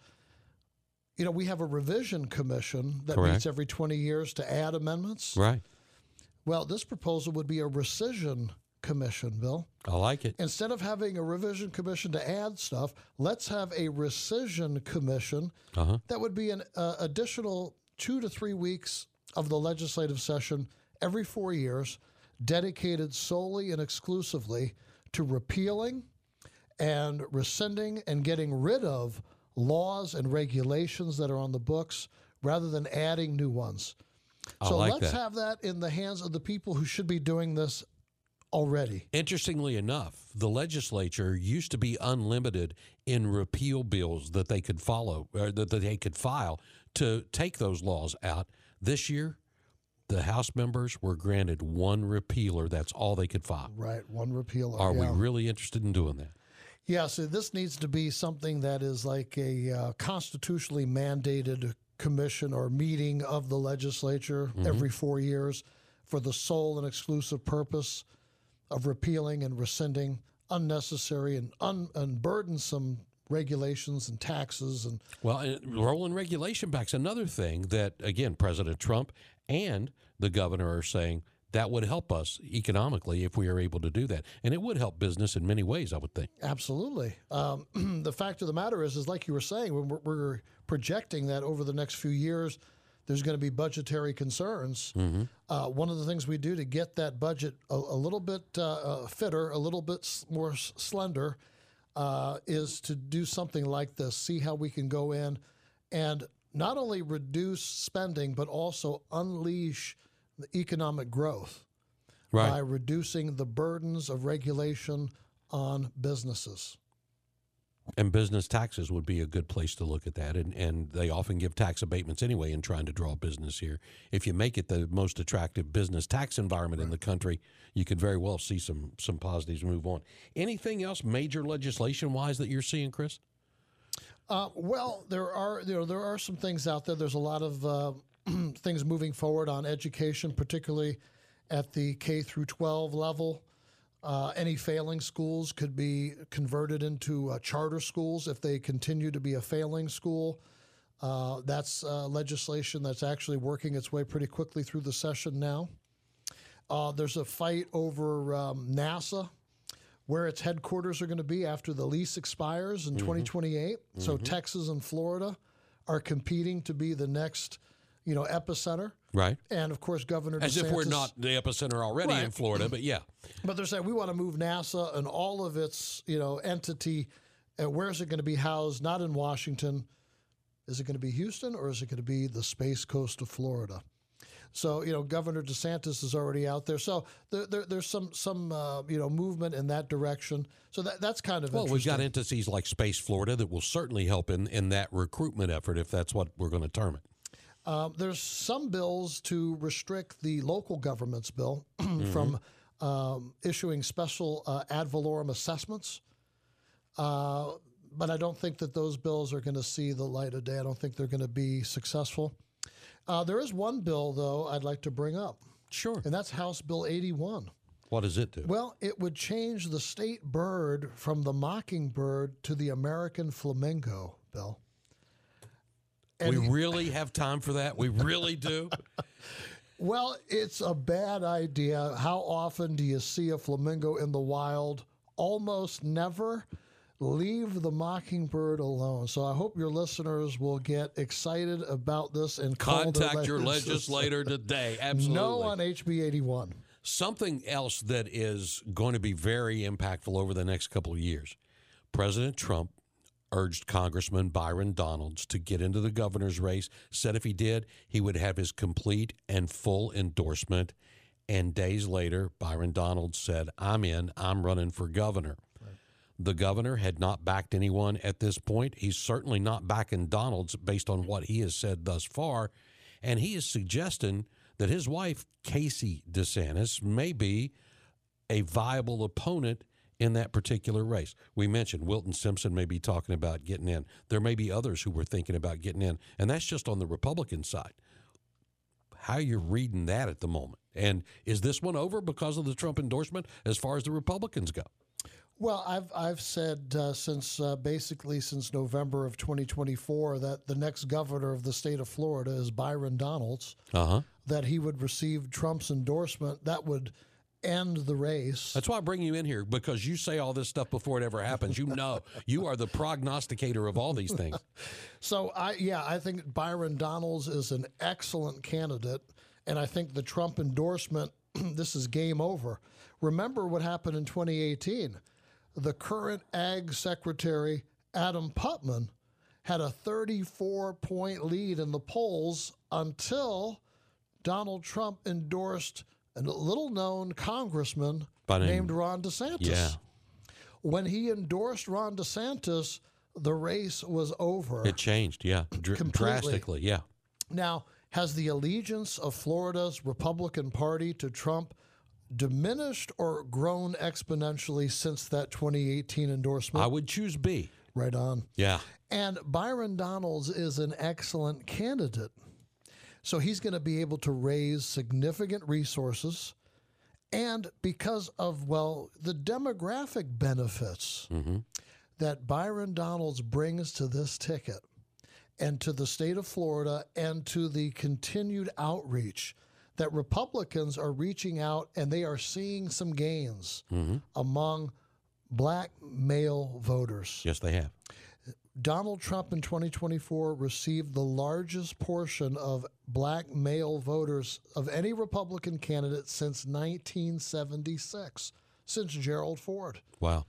You know, we have a revision commission that Correct. meets every twenty years to add amendments. Right. Well, this proposal would be a rescission commission, Bill. I like it. Instead of having a revision commission to add stuff, let's have a rescission commission uh-huh. that would be an uh, additional two to three weeks of the legislative session every four years, dedicated solely and exclusively to repealing and rescinding and getting rid of laws and regulations that are on the books rather than adding new ones. I so like let's that. have that in the hands of the people who should be doing this already. Interestingly enough, the legislature used to be unlimited in repeal bills that they could follow, or that they could file to take those laws out. This year, the House members were granted one repealer. That's all they could file. Right, one repealer. Are yeah. we really interested in doing that? Yeah, so this needs to be something that is like a uh, constitutionally mandated commission or meeting of the legislature mm-hmm. every four years for the sole and exclusive purpose of repealing and rescinding unnecessary and, un- and burdensome regulations and taxes. And well, and rolling regulation back's another thing that, again, President Trump and the governor are saying that would help us economically if we are able to do that. And it would help business in many ways, I would think. Absolutely. Um, the fact of the matter is, is like you were saying, we're, we're projecting that over the next few years, there's going to be budgetary concerns. Mm-hmm. Uh, one of the things we do to get that budget a, a little bit uh, uh, fitter, a little bit s- more s- slender, uh, is to do something like this, see how we can go in and not only reduce spending, but also unleash the economic growth right. by reducing the burdens of regulation on businesses. And business taxes would be a good place to look at that. And, and they often give tax abatements anyway in trying to draw business here. If you make it the most attractive business tax environment right. in the country, you could very well see some some positives move on. Anything else major legislation-wise that you're seeing, Chris? Uh, well, there are you know, there are some things out there. There's a lot of uh, things moving forward on education, particularly at the K through twelve level. Uh, any failing schools could be converted into uh, charter schools if they continue to be a failing school. Uh, that's uh, legislation that's actually working its way pretty quickly through the session now. Uh, there's a fight over um, NASA, where its headquarters are going to be after the lease expires in mm-hmm. twenty twenty-eight. Mm-hmm. So Texas and Florida are competing to be the next, you know, epicenter. Right. And, of course, Governor DeSantis. As if we're not the epicenter already right. in Florida, but yeah. But they're saying we want to move NASA and all of its, you know, entity. Uh, where is it going to be housed? Not in Washington. Is it going to be Houston or is it going to be the Space Coast of Florida? So, you know, Governor DeSantis is already out there. So there, there, there's some, some uh, you know, movement in that direction. So that that's kind of well, interesting. We've got entities like Space Florida that will certainly help in, in that recruitment effort if that's what we're going to term it. Um, there's some bills to restrict the local government's bill mm-hmm. from um, issuing special uh, ad valorem assessments. Uh, but I don't think that those bills are going to see the light of day. I don't think they're going to be successful. Uh, there is one bill, though, I'd like to bring up. Sure. And that's House Bill eighty-one. What does it do? Well, it would change the state bird from the mockingbird to the American flamingo, Bill. And we really have time for that? We really do? Well, it's a bad idea. How often do you see a flamingo in the wild? Almost never. Leave the mockingbird alone. So I hope your listeners will get excited about this and call contact your legislator today. Absolutely. No on H B eighty-one. Something else that is going to be very impactful over the next couple of years. President Trump urged Congressman Byron Donalds to get into the governor's race, said if he did, he would have his complete and full endorsement. And days later, Byron Donalds said, I'm in, I'm running for governor. Right. The governor had not backed anyone at this point. He's certainly not backing Donalds based on what he has said thus far. And he is suggesting that his wife, Casey DeSantis, may be a viable opponent in that particular race. We mentioned Wilton Simpson may be talking about getting in. There may be others who were thinking about getting in, and that's just on the Republican side. How you're reading that at the moment? And is this one over because of the Trump endorsement as far as the Republicans go? Well, I've I've said uh, since uh, basically since November of twenty twenty-four that the next governor of the state of Florida is Byron Donalds. Uh-huh. That he would receive Trump's endorsement. That would end the race. That's why I bring you in here, because you say all this stuff before it ever happens. You know, you are the prognosticator of all these things. So, I yeah, I think Byron Donalds is an excellent candidate, and I think the Trump endorsement, this is game over. Remember what happened in twenty eighteen. The current Ag Secretary, Adam Putman, had a thirty-four point lead in the polls until Donald Trump endorsed a little-known congressman By name- named Ron DeSantis. Yeah. When he endorsed Ron DeSantis, the race was over. It changed, yeah, dr- Completely. drastically, yeah. Now, has the allegiance of Florida's Republican Party to Trump diminished or grown exponentially since that twenty eighteen endorsement? I would choose B. Right on. Yeah. And Byron Donalds is an excellent candidate. So he's going to be able to raise significant resources. And because of, well, the demographic benefits Mm-hmm. that Byron Donalds brings to this ticket and to the state of Florida and to the continued outreach that Republicans are reaching out and they are seeing some gains Mm-hmm. among black male voters. Yes, they have. Donald Trump in twenty twenty-four received the largest portion of black male voters of any Republican candidate since nineteen seventy-six, since Gerald Ford. Wow.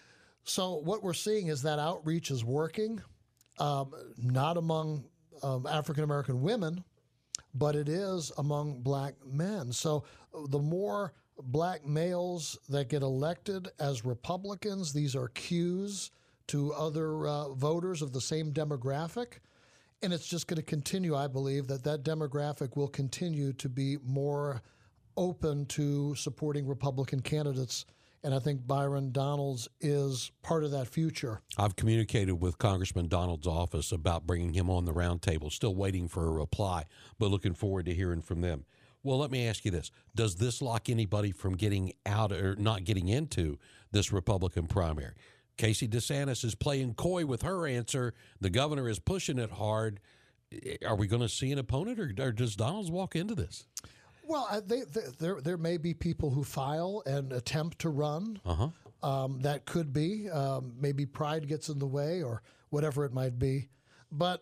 So what we're seeing is that outreach is working, um, not among um, African-American women, but it is among black men. So the more black males that get elected as Republicans, these are cues to other uh, voters of the same demographic. And it's just going to continue, I believe, that that demographic will continue to be more open to supporting Republican candidates. And I think Byron Donalds is part of that future. I've communicated with Congressman Donald's office about bringing him on the roundtable. Still waiting for a reply, but looking forward to hearing from them. Well, let me ask you this. Does this lock anybody from getting out or not getting into this Republican primary? Casey DeSantis is playing coy with her answer. The governor is pushing it hard. Are we going to see an opponent, or, or does Donalds walk into this? Well, I, they, they, there there may be people who file and attempt to run. Uh-huh. Um, that could be. Um, maybe pride gets in the way or whatever it might be. But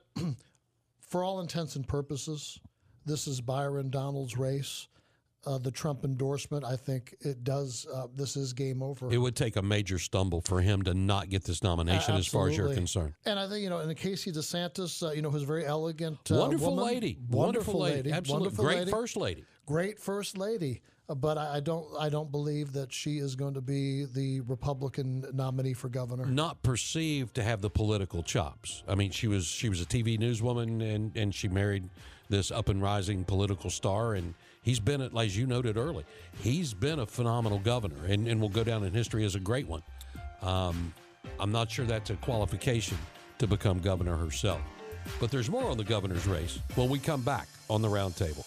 for all intents and purposes, this is Byron Donalds' race. Uh, the Trump endorsement, I think it does. Uh, this is game over. It would take a major stumble for him to not get this nomination, Uh, as far as you're absolutely. concerned. And I think, you know, and Casey DeSantis, uh, you know, who's a very elegant uh, Wonderful woman. lady. Wonderful, Wonderful lady. lady. Absolutely. Wonderful Great lady. first lady. Great first lady. Uh, but I, I don't I don't believe that she is going to be the Republican nominee for governor. Not perceived to have the political chops. I mean, she was she was a T V newswoman, and, and she married this up and rising political star, and he's been, as you noted early, he's been a phenomenal governor, and, and will go down in history as a great one. Um, I'm not sure that's a qualification to become governor herself. But there's more on the governor's race when we come back on the roundtable.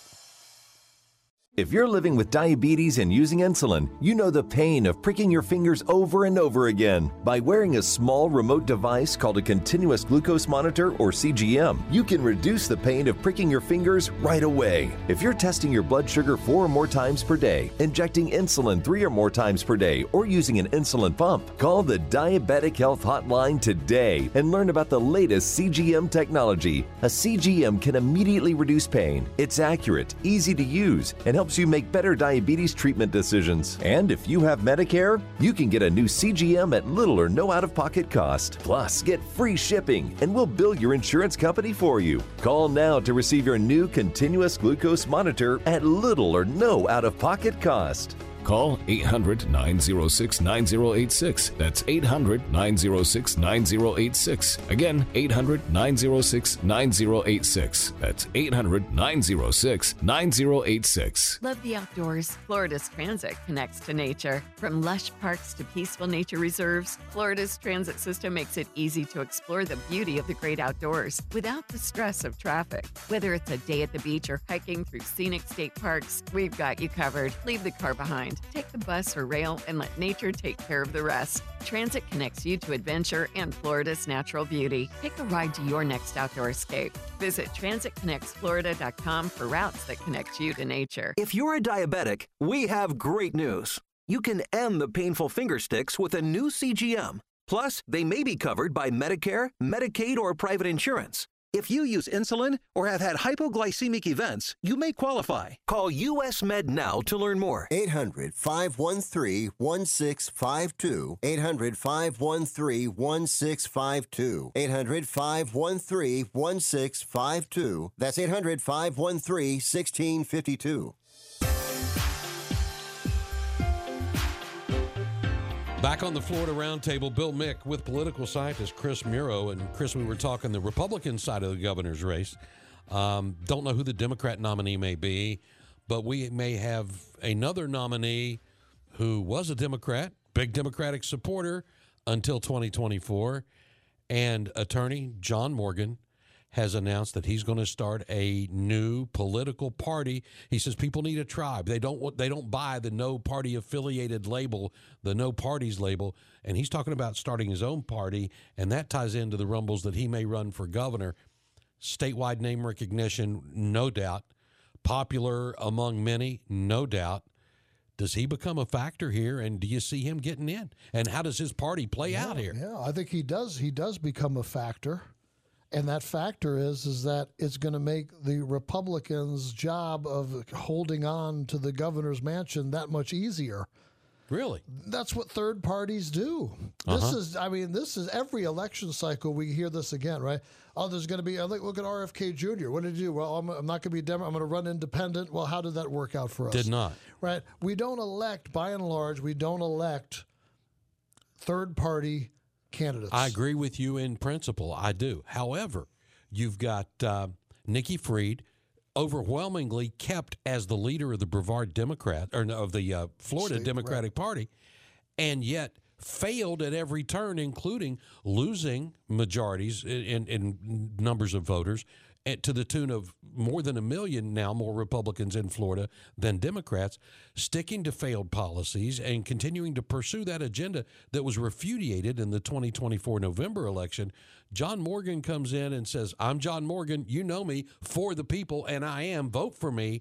If you're living with diabetes and using insulin, you know the pain of pricking your fingers over and over again. By wearing a small remote device called a continuous glucose monitor, or C G M, you can reduce the pain of pricking your fingers right away. If you're testing your blood sugar four or more times per day, injecting insulin three or more times per day, or using an insulin pump, call the Diabetic Health Hotline today and learn about the latest C G M technology. A C G M can immediately reduce pain. It's accurate, easy to use, and helps you make better diabetes treatment decisions. And if you have Medicare, you can get a new C G M at little or no out-of-pocket cost. Plus, get free shipping, and we'll bill your insurance company for you. Call now to receive your new continuous glucose monitor at little or no out-of-pocket cost. Call eight hundred, nine oh six, nine oh eight six. That's eight hundred, nine oh six, nine oh eight six. Again, eight hundred, nine oh six, nine oh eight six. That's eight hundred, nine oh six, nine oh eight six. Love the outdoors? Florida's transit connects to nature. From lush parks to peaceful nature reserves, Florida's transit system makes it easy to explore the beauty of the great outdoors without the stress of traffic. Whether it's a day at the beach or hiking through scenic state parks, we've got you covered. Leave the car behind. Take the bus or rail and let nature take care of the rest. Transit connects you to adventure and Florida's natural beauty. Take a ride to your next outdoor escape. Visit transit connects florida dot com for routes that connect you to nature. If you're a diabetic, we have great news. You can end the painful finger sticks with a new C G M. Plus, they may be covered by Medicare, Medicaid, or private insurance. If you use insulin or have had hypoglycemic events, you may qualify. Call U S Med now to learn more. eight hundred, five one three, one six five two. eight hundred, five one three, one six five two. eight hundred, five one three, one six five two. That's eight hundred, five one three, one six five two. Back on the Florida Roundtable, Bill Mick with political scientist Chris Muro. And Chris, we were talking the Republican side of the governor's race. Um, don't know who the Democrat nominee may be, but we may have another nominee who was a Democrat, big Democratic supporter until twenty twenty-four. And attorney John Morgan has announced that he's going to start a new political party. He says people need a tribe. They don't want, they don't buy the no party affiliated label, the no parties label. And he's talking about starting his own party, and that ties into the rumbles that he may run for governor. Statewide name recognition, no doubt. Popular among many, no doubt. Does he become a factor here, and do you see him getting in? And how does his party play yeah, out here? Yeah, I think he does. He does become a factor. And that factor is is that it's going to make the Republicans' job of holding on to the governor's mansion that much easier. Really? That's what third parties do. Uh-huh. This is, I mean, this is every election cycle we hear this again, right? Oh, there's going to be, look at R F K Junior What did he do? Well, I'm, I'm not going to be Democrat. I'm going to run independent. Well, how did that work out for us? Did not. Right? We don't elect, by and large, we don't elect third party candidates. I agree with you in principle. I do. However, you've got uh, Nikki Fried, overwhelmingly kept as the leader of the Brevard Democrat, or no, of the uh, Florida State, Democratic right. Party, and yet failed at every turn, including losing majorities in, in, in numbers of voters at, to the tune of more than a million now more Republicans in Florida than Democrats, sticking to failed policies and continuing to pursue that agenda that was repudiated in the twenty twenty-four November election. John Morgan comes in and says, I'm John Morgan, you know me, for the people, and I am, vote for me.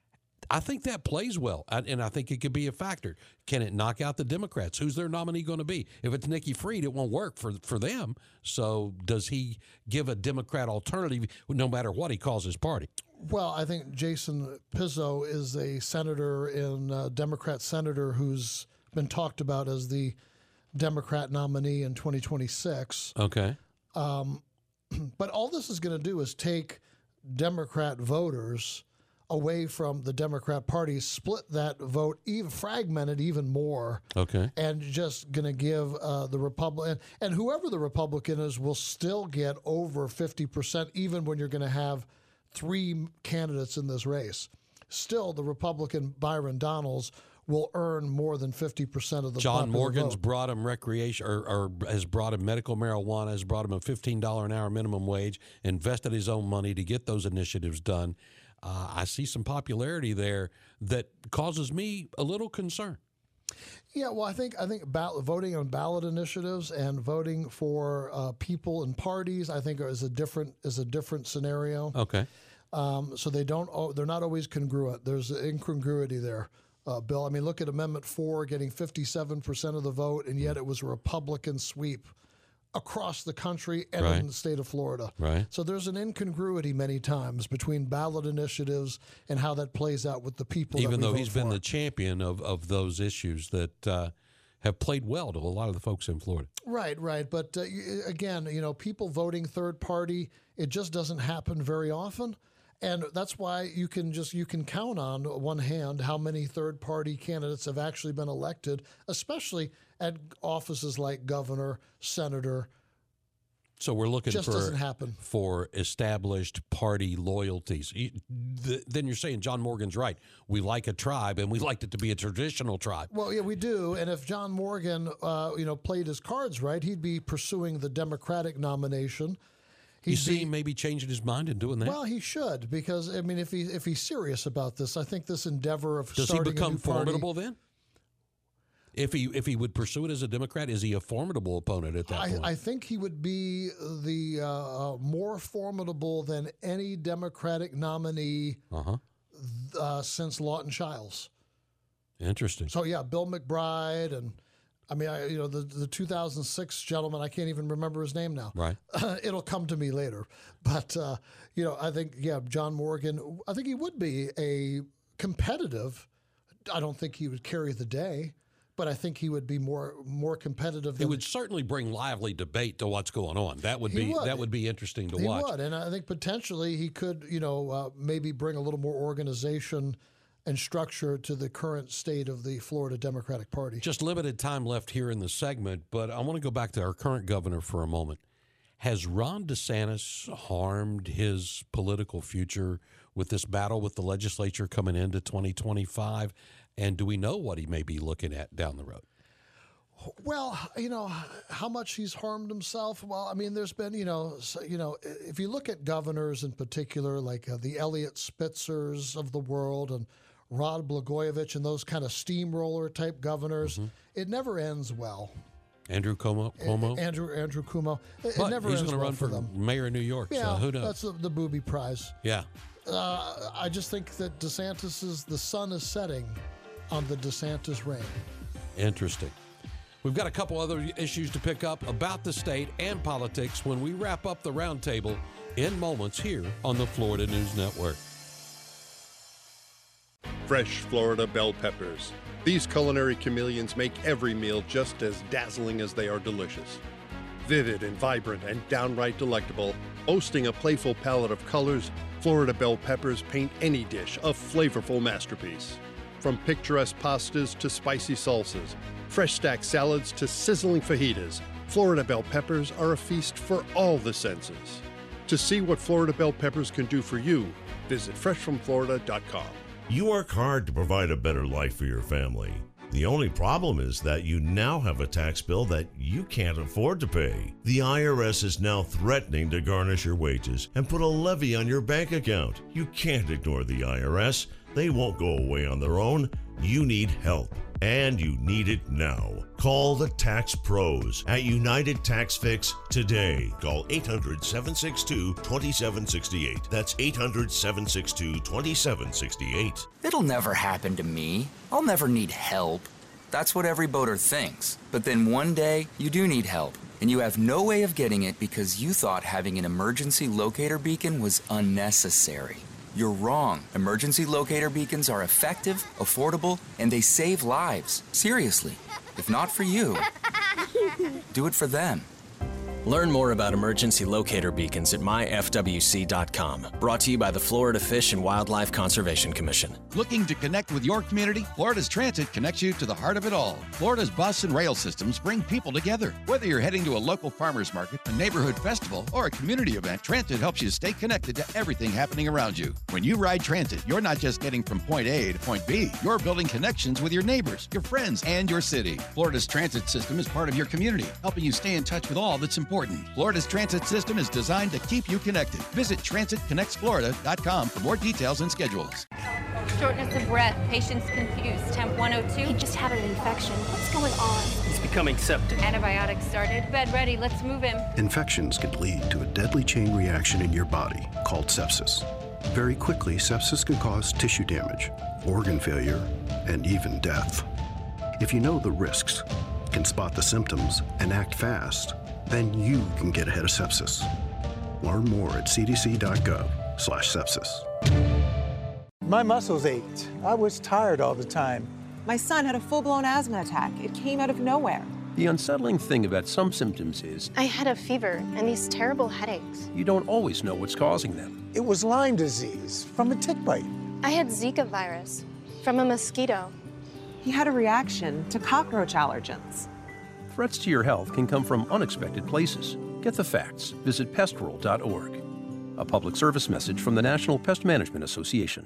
I think that plays well, and I think it could be a factor. Can it knock out the Democrats? Who's their nominee going to be? If it's Nikki Fried, it won't work for, for them. So does he give a Democrat alternative no matter what he calls his party? Well, I think Jason Pizzo is a senator, in uh, Democrat senator, who's been talked about as the Democrat nominee in twenty twenty-six. Okay. Um, but all this is going to do is take Democrat voters away from the Democrat Party, split that vote, even fragment it even more. Okay. And just going to give uh, the Republican, and whoever the Republican is will still get over fifty percent, even when you're going to have three candidates in this race. Still, the Republican Byron Donalds will earn more than fifty percent of the John popular Morgan's vote. brought him recreation, or, or has brought him medical marijuana, has brought him a fifteen dollars an hour minimum wage, invested his own money to get those initiatives done. Uh, I see some popularity there that causes me a little concern. Yeah, well, I think I think ballot, voting on ballot initiatives and voting for uh, people and parties, I think, is a different is a different scenario. Okay. Um, so they don't oh, they're not always congruent. There's an incongruity there, uh, Bill. I mean, look at Amendment Four getting fifty-seven percent of the vote, and yet it was a Republican sweep across the country and Right. in the state of Florida. Right. So there's an incongruity many times between ballot initiatives and how that plays out with the people. Even that we though vote he's been for. the champion of, of those issues that uh, have played well to a lot of the folks in Florida. Right, right. But uh, y- again, you know, people voting third party, it just doesn't happen very often. And that's why you can just you can count on one hand how many third party candidates have actually been elected, especially at offices like governor, senator. So we're looking Just for doesn't happen. for established party loyalties. You- th- Then you're saying John Morgan's right. We like a tribe, and we liked it to be a traditional tribe. Well, yeah, we do. And if John Morgan, uh, you know, played his cards right, he'd be pursuing the Democratic nomination. You He'd see be- him maybe changing his mind and doing that? Well, he should, because I mean, if he if he's serious about this, I think this endeavor of Does he starting become a new party, formidable then? If he if he would pursue it as a Democrat, is he a formidable opponent at that I, point? I think he would be the uh, uh, more formidable than any Democratic nominee uh-huh. uh, since Lawton Chiles. Interesting. So yeah, Bill McBride, and I mean, I, you know, the the two thousand six gentleman, I can't even remember his name now. Right. It'll come to me later. But uh, you know, I think yeah, John Morgan, I think he would be a competitive. I don't think he would carry the day, but I think he would be more more competitive. He Than would certainly bring lively debate to what's going on. That would He be would. that would be interesting to he watch. would, and I think potentially he could, you know, uh, maybe bring a little more organization and structure to the current state of the Florida Democratic Party. Just limited time left here in the segment, but I want to go back to our current governor for a moment. Has Ron DeSantis harmed his political future with this battle with the legislature coming into twenty twenty-five? And do we know what he may be looking at down the road? Well, you know, how much he's harmed himself. Well, I mean, there's been, you know, so, you know, if you look at governors in particular, like uh, the Elliot Spitzers of the world and Rod Blagojevich and those kind of steamroller type governors, mm-hmm. it never ends well. Andrew Cuomo? Cuomo? A- Andrew Andrew Cuomo. It, but it never he's ends going to well run for for them. mayor of New York, Yeah, so who knows? That's the, the booby prize. Yeah. Uh, I just think that DeSantis is, the sun is setting on the DeSantis reign. Interesting. We've got a couple other issues to pick up about the state and politics when we wrap up the roundtable in moments here on the Florida News Network. Fresh Florida bell peppers. These culinary chameleons make every meal just as dazzling as they are delicious. Vivid and vibrant and downright delectable, boasting a playful palette of colors, Florida bell peppers paint any dish a flavorful masterpiece. From picturesque pastas to spicy salsas, fresh stacked salads to sizzling fajitas, Florida bell peppers are a feast for all the senses. To see what Florida bell peppers can do for you, visit fresh from florida dot com. You work hard to provide a better life for your family. The only problem is that you now have a tax bill that you can't afford to pay. The I R S is now threatening to garnish your wages and put a levy on your bank account. You can't ignore the I R S. They won't go away on their own. You need help, and you need it now. Call the Tax Pros at United Tax Fix today. Call eight hundred, seven six two, two seven six eight. That's eight hundred, seven six two, two seven six eight. It'll never happen to me. I'll never need help. That's what every boater thinks. But then one day, you do need help, and you have no way of getting it because you thought having an emergency locator beacon was unnecessary. You're wrong. Emergency locator beacons are effective, affordable, and they save lives. Seriously. If not for you, do it for them. Learn more about emergency locator beacons at my f w c dot com. Brought to you by the Florida Fish and Wildlife Conservation Commission. Looking to connect with your community? Florida's Transit connects you to the heart of it all. Florida's bus and rail systems bring people together. Whether you're heading to a local farmer's market, a neighborhood festival, or a community event, Transit helps you stay connected to everything happening around you. When you ride Transit, you're not just getting from point A to point B. You're building connections with your neighbors, your friends, and your city. Florida's transit system is part of your community, helping you stay in touch with all that's important. Florida's transit system is designed to keep you connected. Visit transit connects florida dot com for more details and schedules. Shortness of breath, patient's confused, temp one oh two. He just had an infection. What's going on? He's becoming septic. Antibiotics started. Bed ready, let's move him. Infections can lead to a deadly chain reaction in your body called sepsis. Very quickly, sepsis can cause tissue damage, organ failure, and even death. If you know the risks, can spot the symptoms, and act fast, then you can get ahead of sepsis. Learn more at c d c dot gov slash sepsis. My muscles ached. I was tired all the time. My son had a full-blown asthma attack. It came out of nowhere. The unsettling thing about some symptoms is I had a fever and these terrible headaches. you don't always know what's causing them. It was Lyme disease from a tick bite. I had Zika virus from a mosquito. He had a reaction to cockroach allergens. Threats to your health can come from unexpected places. Get the facts. Visit pest roll dot org. A public service message from the National Pest Management Association.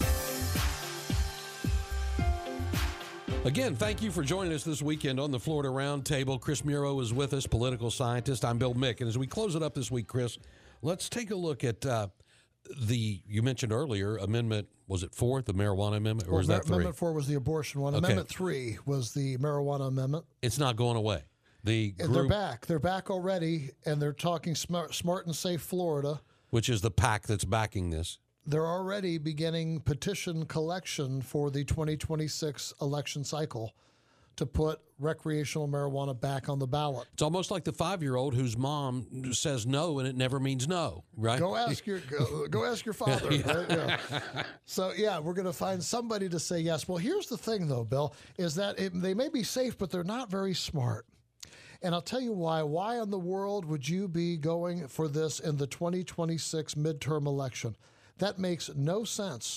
Again, thank you for joining us this weekend on the Florida Roundtable. Chris Muro is with us, political scientist. I'm Bill Mick. And as we close it up this week, Chris, let's take a look at uh, the, you mentioned earlier, amendment, was it four, the marijuana amendment, or well, is that three? Amendment four was the abortion one. Okay. Amendment three was the marijuana amendment. It's not going away. The And group, they're back. They're back already, and they're talking smart, smart and Safe Florida. which is the PAC that's backing this. They're already beginning petition collection for the twenty twenty-six election cycle to put recreational marijuana back on the ballot. It's almost like the five-year-old whose mom says no and it never means no, right? Go ask your go, go ask your father. Yeah. Right? Yeah. So yeah, we're going to find somebody to say yes. Well, here's the thing, though, Bill, is that it, they may be safe, but they're not very smart. And I'll tell you why. Why in the world would you be going for this in the twenty twenty-six midterm election? That makes no sense.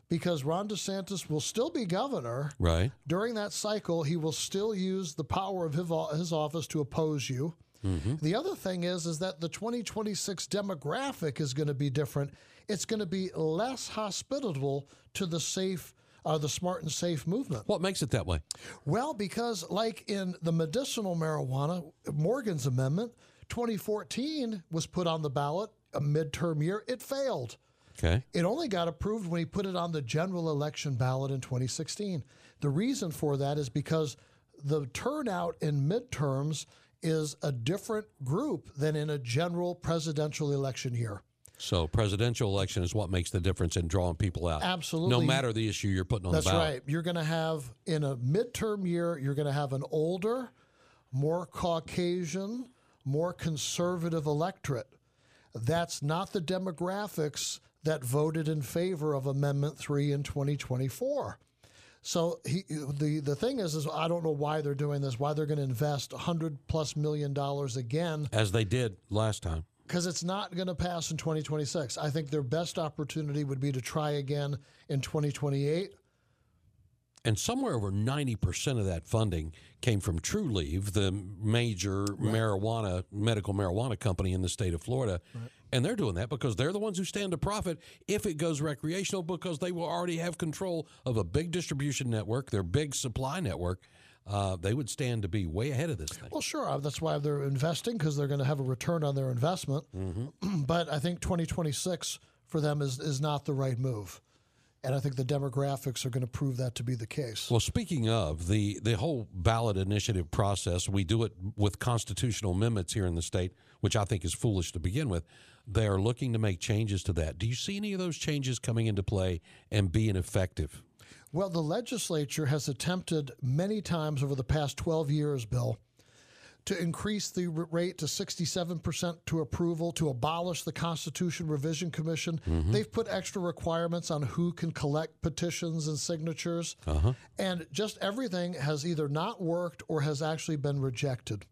because Ron DeSantis will still be governor. Right. During that cycle, he will still use the power of his, his office to oppose you. Mm-hmm. The other thing is, is that the twenty twenty-six demographic is going to be different. It's going to be less hospitable to the safe, uh, the smart and safe movement. What makes it that way? Well, because like in the medicinal marijuana, Morgan's amendment, twenty fourteen was put on the ballot, a midterm year. It failed. Okay. It only got approved when he put it on the general election ballot in twenty sixteen. The reason for that is because the turnout in midterms is a different group than in a general presidential election year. So presidential election is what makes the difference in drawing people out. Absolutely. No matter the issue you're putting on That's the ballot. That's right. You're going to have, in a midterm year, you're going to have an older, more Caucasian, more conservative electorate. That's not the demographics that voted in favor of Amendment three in twenty twenty-four. So he, the, the thing is, is I don't know why they're doing this, why they're going to invest one hundred plus million dollars again. As they did last time. Because it's not going to pass in twenty twenty-six. I think their best opportunity would be to try again in twenty twenty-eight. And somewhere over ninety percent of that funding came from TruLeave, the major right. marijuana, medical marijuana company in the state of Florida. Right. And they're doing that because they're the ones who stand to profit if it goes recreational, because they will already have control of a big distribution network, their big supply network. Uh, they would stand to be way ahead of this thing. Well, sure. That's why they're investing, because they're going to have a return on their investment. Mm-hmm. But I think twenty twenty-six for them is, is not the right move. And I think the demographics are going to prove that to be the case. Well, speaking of the, the whole ballot initiative process, we do it with constitutional amendments here in the state, which I think is foolish to begin with. They are looking to make changes to that. Do you see any of those changes coming into play and being effective? Well, the legislature has attempted many times over the past twelve years, Bill, to increase the rate to sixty-seven percent to approval, to abolish the Constitution Revision Commission. Mm-hmm. They've put extra requirements on who can collect petitions and signatures. Uh-huh. And just everything has either not worked or has actually been rejected.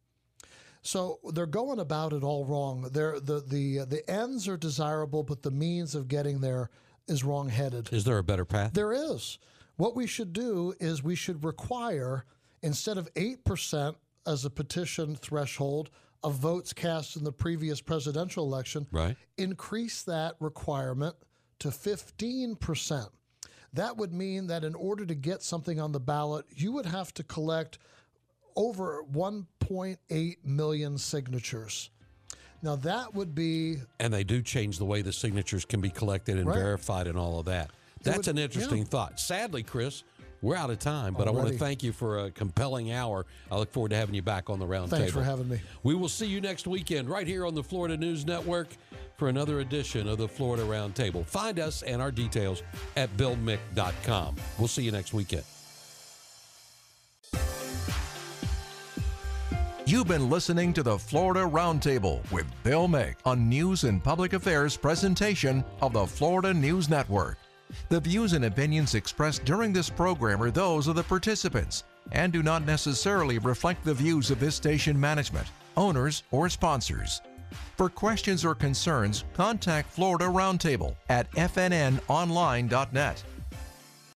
So they're going about it all wrong. They're, the, the, the ends are desirable, but the means of getting there is wrong-headed. Is there a better path? There is. What we should do is we should require, instead of eight percent as a petition threshold of votes cast in the previous presidential election, right. increase that requirement to fifteen percent. That would mean that in order to get something on the ballot, you would have to collect over one point eight million signatures. Now, that would be... And they do change the way the signatures can be collected and right. verified and all of that. That's would, an interesting yeah. thought. Sadly, Chris, we're out of time, but Already. I want to thank you for a compelling hour. I look forward to having you back on the round Thanks table. for having me. We will see you next weekend right here on the Florida News Network for another edition of the Florida Round Table. Find us and our details at bill mick dot com. We'll see you next weekend. You've been listening to the Florida Roundtable with Bill Mick on News and Public Affairs presentation of the Florida News Network. The views and opinions expressed during this program are those of the participants and do not necessarily reflect the views of this station management, owners, or sponsors. For questions or concerns, contact Florida Roundtable at f n n online dot net.